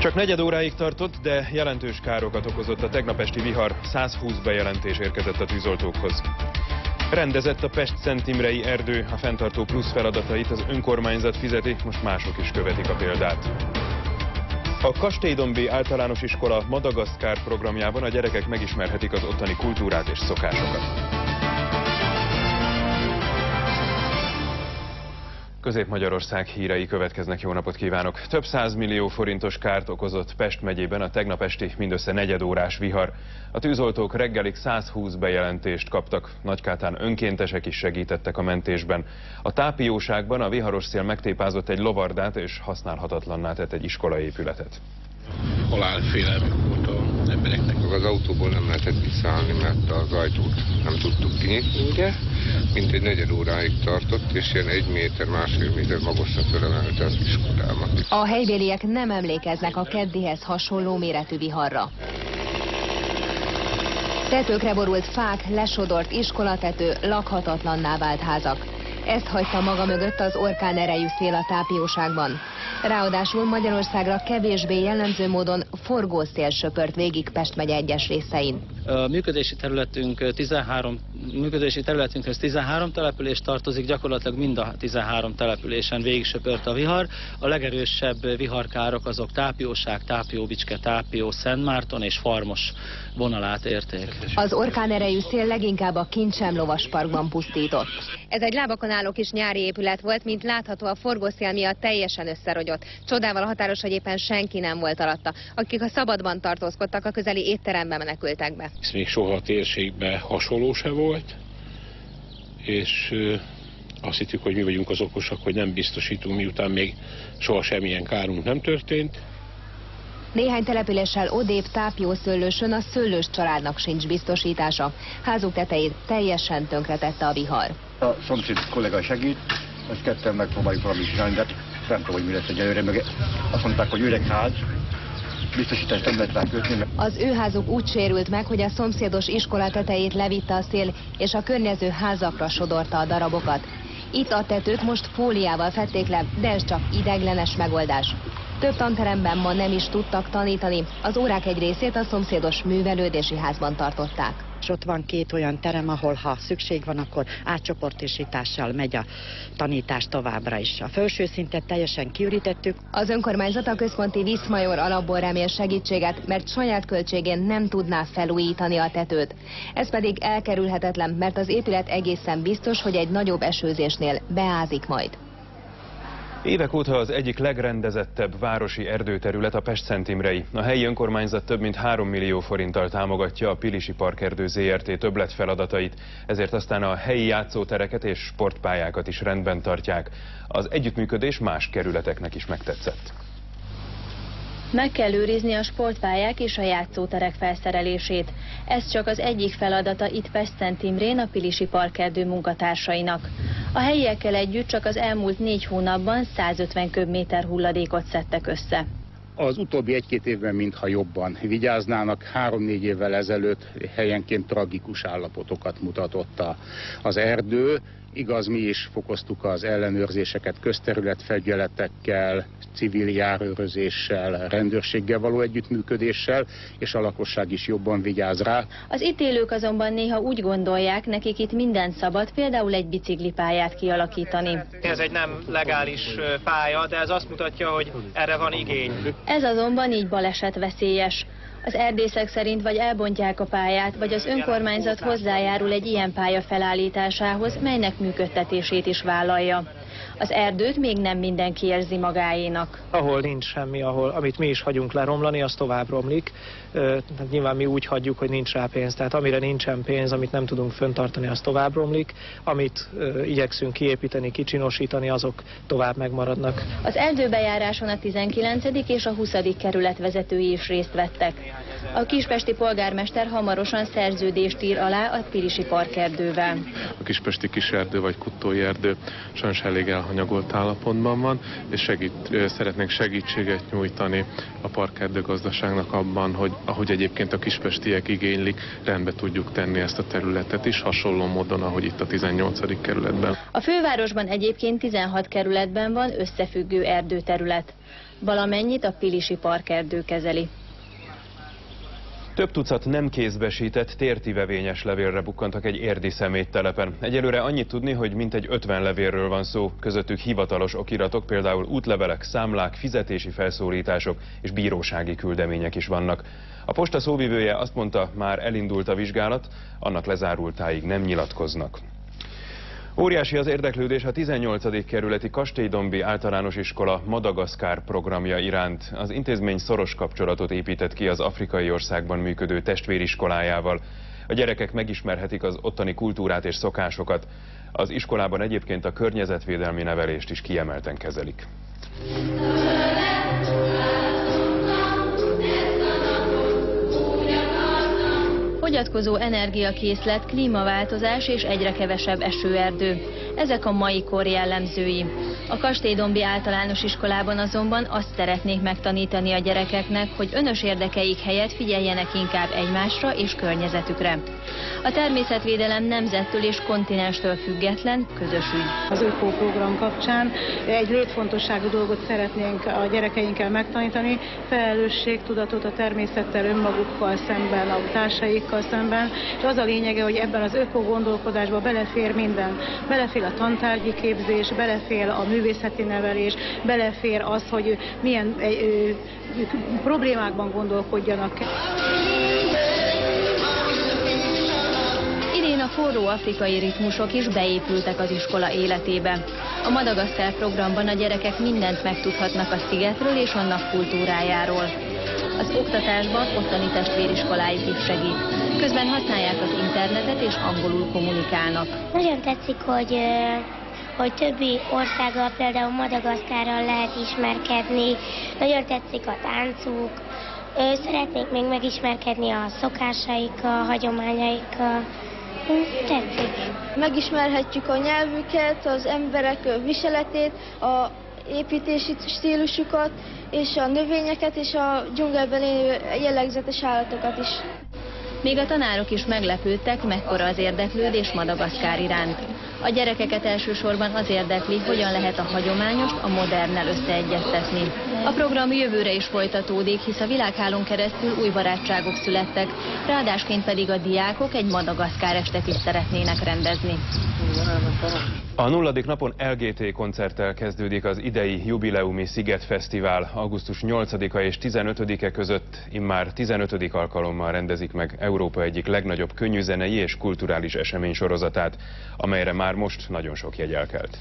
Csak negyed óráig tartott, de jelentős károkat okozott a tegnap esti vihar. 120 bejelentés érkezett a tűzoltókhoz. Rendezett a Pest-Szent Imrei erdő, a fenntartó plusz feladatait az önkormányzat fizeti, most mások is követik a példát. A Kastélydombi Általános Iskola Madagaszkár programjában a gyerekek megismerhetik az ottani kultúrát és szokásokat. Közép-Magyarország hírei következnek, jó napot kívánok! Több 100 millió forintos kárt okozott Pest megyében a tegnap esti mindössze negyedórás vihar. A tűzoltók reggelig 120 bejelentést kaptak, Nagykátán önkéntesek is segítettek a mentésben. A tápióságban a viharos szél megtépázott egy lovardát és használhatatlanná tett egy iskolaépületet. Halálfélelmük volt az embereknek. Az autóból nem lehetett visszaállni, mert az ajtót nem tudtuk kinyitni. Mintegy negyed óráig tartott, és ilyen 1 méter, másfél méter magasra fölemelte az iskolámat. A helybéliek nem emlékeznek a keddihez hasonló méretű viharra. Tetőkre borult fák, lesodort iskolatető, lakhatatlanná vált házak. Ezt hagyta maga mögött az orkán erejű szél a tápióságban. Ráadásul Magyarországra kevésbé jellemző módon forgószél söpört végig Pest megye egyes részein. A működési területünkhöz 13 település tartozik, gyakorlatilag mind a 13 településen végig söpört a vihar. A legerősebb viharkárok azok Tápióság, Tápióbicske, Tápió, Szentmárton és Farmos vonalát érték. Az orkán erejű szél leginkább a Kincsem lovasparkban pusztított. Ez egy lábakon álló kis nyári épület volt, mint látható a forgószél miatt teljesen összerogyott. Csodával határos, hogy éppen senki nem volt alatta. Akik a szabadban tartózkodtak, a közeli étterembe menekültek be. Ez még soha a térségben hasonló se volt, és azt hittük, hogy mi vagyunk az okosak, hogy nem biztosítunk, miután még soha semmilyen kárunk nem történt. Néhány településsel odébb Tápiószőlősön a szőlős családnak sincs biztosítása. Házuk tetejét teljesen tönkretette a vihar. A szomszéd kollega segít, ezt ketten megpróbáljuk valamit csinálni, de nem tudom, hogy mi lesz egyelőre, meg azt mondták, hogy üregház, biztosítást nem lehet rá kötni. Az ő házuk úgy sérült meg, hogy a szomszédos iskola tetejét levitte a szél, és a környező házakra sodorta a darabokat. Itt a tetőt most fóliával fedték le, de ez csak ideiglenes megoldás. Több tanteremben ma nem is tudtak tanítani, az órák egy részét a szomszédos művelődési házban tartották. És ott van 2 olyan terem, ahol ha szükség van, akkor átcsoportosítással megy a tanítás továbbra is. A felső szintet teljesen kiürítettük. Az önkormányzat a központi Viszmajor alapból remél segítséget, mert saját költségén nem tudná felújítani a tetőt. Ez pedig elkerülhetetlen, mert az épület egészen biztos, hogy egy nagyobb esőzésnél beázik majd. Évek óta az egyik legrendezettebb városi erdőterület a Pest-Szent Imrei. A helyi önkormányzat több mint 3 millió forinttal támogatja a Pilisi Parkerdő Zrt. Többletfeladatait, ezért aztán a helyi játszótereket és sportpályákat is rendben tartják. Az együttműködés más kerületeknek is megtetszett. Meg kell őrizni a sportpályák és a játszóterek felszerelését. Ez csak az egyik feladata itt Pest-Szent Imrén a Pilisi Parkerdő munkatársainak. A helyiekkel együtt csak az elmúlt 4 hónapban 150 köbméter hulladékot szedtek össze. Az utóbbi 1-2 évben mintha jobban vigyáznának. 3-4 évvel ezelőtt helyenként tragikus állapotokat mutatott az erdő. Igaz, mi is fokoztuk az ellenőrzéseket közterületfelügyeletekkel, civil járőrözéssel, rendőrséggel való együttműködéssel, és a lakosság is jobban vigyáz rá. Az itt élők azonban néha úgy gondolják, nekik itt minden szabad, például egy biciklipályát kialakítani. Ez egy nem legális pálya, de ez azt mutatja, hogy erre van igény. Ez azonban így balesetveszélyes. Az erdészek szerint vagy elbontják a pályát, vagy az önkormányzat hozzájárul egy ilyen pálya felállításához, melynek működtetését is vállalja. Az erdőt még nem mindenki érzi magáénak. Ahol nincs semmi, amit mi is hagyunk leromlani, az tovább romlik. Nyilván mi úgy hagyjuk, hogy nincs rá pénz. Tehát amire nincsen pénz, amit nem tudunk fenntartani, az tovább romlik. Amit igyekszünk kiépíteni, kicsinosítani, azok tovább megmaradnak. Az erdőbejáráson a 19. és a 20. kerület vezetői is részt vettek. A kispesti polgármester hamarosan szerződést ír alá a Pilisi Parkerdővel. A kispesti kiserdő vagy Kuttói erdő sajnos elég elhanyagolt állapotban van, és szeretnénk segítséget nyújtani a parkerdő gazdaságnak abban, hogy ahogy egyébként a kispestiek igénylik, rendbe tudjuk tenni ezt a területet is, hasonló módon, ahogy itt a 18. kerületben. A fővárosban egyébként 16 kerületben van összefüggő erdőterület. Valamennyit a pilisi parkerdő kezeli. Több tucat nem kézbesített tértivevényes levélre bukkantak egy érdi szeméttelepen. Egyelőre annyit tudni, hogy mintegy 50 levélről van szó, közöttük hivatalos okiratok, például útlevelek, számlák, fizetési felszólítások és bírósági küldemények is vannak. A posta szóvivője azt mondta, már elindult a vizsgálat, annak lezárultáig nem nyilatkoznak. Óriási az érdeklődés a 18. kerületi Kastélydombi Általános Iskola Madagaszkár programja iránt. Az intézmény szoros kapcsolatot épített ki az afrikai országban működő testvériskolájával. A gyerekek megismerhetik az ottani kultúrát és szokásokat. Az iskolában egyébként a környezetvédelmi nevelést is kiemelten kezelik. Fogyatkozó energiakészlet, klímaváltozás és egyre kevesebb esőerdő. Ezek a mai kor jellemzői. A Kastélydombi Általános Iskolában azonban azt szeretnék megtanítani a gyerekeknek, hogy önös érdekeik helyett figyeljenek inkább egymásra és környezetükre. A természetvédelem nemzettől és kontinenstől független, közös ügy. Az ökoprogram kapcsán egy létfontosságú dolgot szeretnénk a gyerekeinkkel megtanítani, felelősségtudatot a természettel, önmagukkal szemben, a társaikkal szemben, és az a lényege, hogy ebben az ökogondolkodásba belefér minden. Belefér a tantárgyi képzés, belefér a művészeti nevelés, belefér az, hogy milyen problémákban gondolkodjanak. Idén a forró afrikai ritmusok is beépültek az iskola életébe. A Madagaszkár programban a gyerekek mindent megtudhatnak a szigetről és annak kultúrájáról. Az oktatásban ottani testvériskolájuk is segít. Közben használják az internetet és angolul kommunikálnak. Nagyon tetszik, hogy többi országgal, például Madagaszkárral lehet ismerkedni. Nagyon tetszik a táncuk. Szeretnék még megismerkedni a szokásaikkal, hagyományaikkal. Tetszik. Megismerhetjük a nyelvüket, az emberek viseletét, a építési stílusukat, és a növényeket, és a dzsungelben élő jellegzetes állatokat is. Még a tanárok is meglepődtek, mekkora az érdeklődés Madagaszkár iránt. A gyerekeket elsősorban az érdekli, hogyan lehet a hagyományost a modernnel összeegyeztetni. A program jövőre is folytatódik, hisz a világhálón keresztül új barátságok születtek, ráadásként pedig a diákok egy Madagaszkár estet is szeretnének rendezni. A 0. napon LGT koncerttel kezdődik az idei jubileumi Sziget Fesztivál. Augusztus 8-a és 15-e között immár 15. alkalommal rendezik meg Európa egyik legnagyobb könnyűzenei és kulturális esemény sorozatát, amelyre már most nagyon sok jegy elkelt.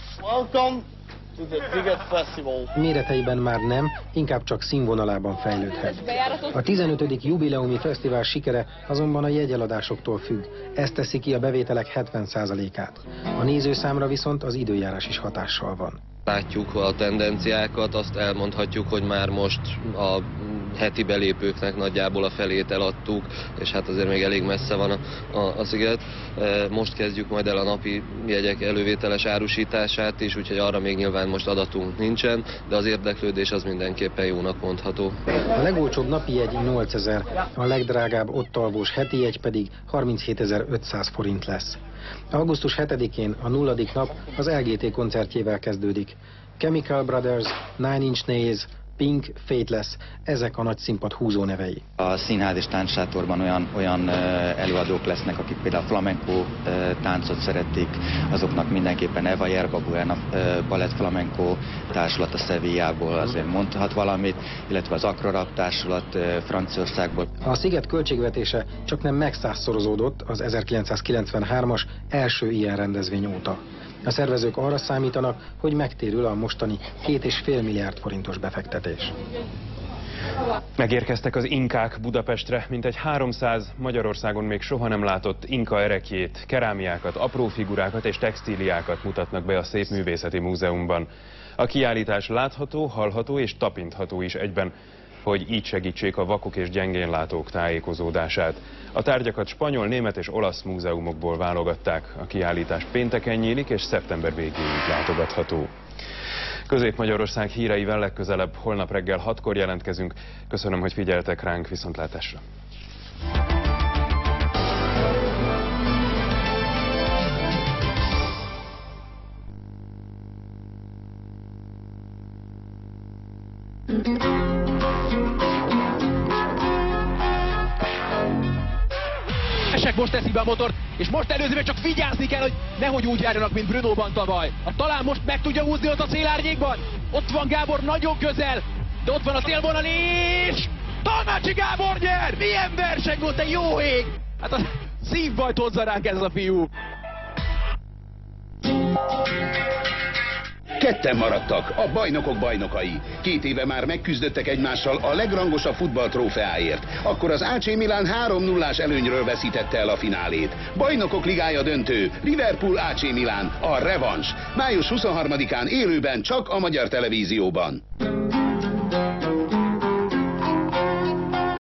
Méreteiben már nem, inkább csak színvonalában fejlődhet. A 15. jubileumi fesztivál sikere azonban a jegyeladásoktól függ. Ez teszi ki a bevételek 70%-át. A nézőszámra viszont az időjárás is hatással van. Látjuk a tendenciákat, azt elmondhatjuk, hogy már most a heti belépőknek nagyjából a felét eladtuk, és hát azért még elég messze van a sziget. Most kezdjük majd el a napi jegyek elővételes árusítását is, úgyhogy arra még nyilván most adatunk nincsen, de az érdeklődés az mindenképpen jónak mondható. A legolcsóbb napi jegy 8000, a legdrágább ott alvós heti jegy pedig 37.500 forint lesz. Augusztus 7-én a 0. nap az LGT koncertjével kezdődik. Chemical Brothers, Nine Inch Nails, Pink, Fateless, ezek a nagy színpad húzó nevei. A színház és táncsátorban olyan előadók lesznek, akik például a flamenco táncot szeretik, azoknak mindenképpen Eva Yerba Buena Balett Flamenco társulat a Sevillából azért mondhat valamit, illetve az Acrorap társulat Franciaországból. A sziget költségvetése csaknem megszázszorozódott az 1993-as első ilyen rendezvény óta. A szervezők arra számítanak, hogy megtérül a mostani 2,5 milliárd forintos befektetés. Megérkeztek az inkák Budapestre, mintegy 300 Magyarországon még soha nem látott inka erekjét, kerámiákat, apró figurákat és textíliákat mutatnak be a Szépművészeti Múzeumban. A kiállítás látható, hallható és tapintható is egyben, hogy így segítsék a vakok és gyengénlátók tájékozódását. A tárgyakat spanyol, német és olasz múzeumokból válogatták. A kiállítás pénteken nyílik és szeptember végéig látogatható. Közép-Magyarország híreivel legközelebb holnap reggel 6-kor jelentkezünk. Köszönöm, hogy figyeltek ránk, viszontlátásra! Esek most teszi be a motort, és most előzőben csak vigyázni kell, hogy nehogy úgy járjanak, mint Brunóban tavaly. Talán most meg tudja húzni ott a célárnyékban. Ott van Gábor nagyon közel, de ott van a célvonal és... Talmácsi Gábor nyer! Milyen verseny volt, te jó ég! Hát a szívbajt hozza ránk ez a fiú. Ketten maradtak, a bajnokok bajnokai. 2 éve már megküzdöttek egymással a legrangosabb futballtrófeáért. Akkor az AC Milan 3-0-ás előnyről veszítette el a finálét. Bajnokok ligája döntő, Liverpool AC Milan, a revans. Május 23-án élőben csak a Magyar Televízióban.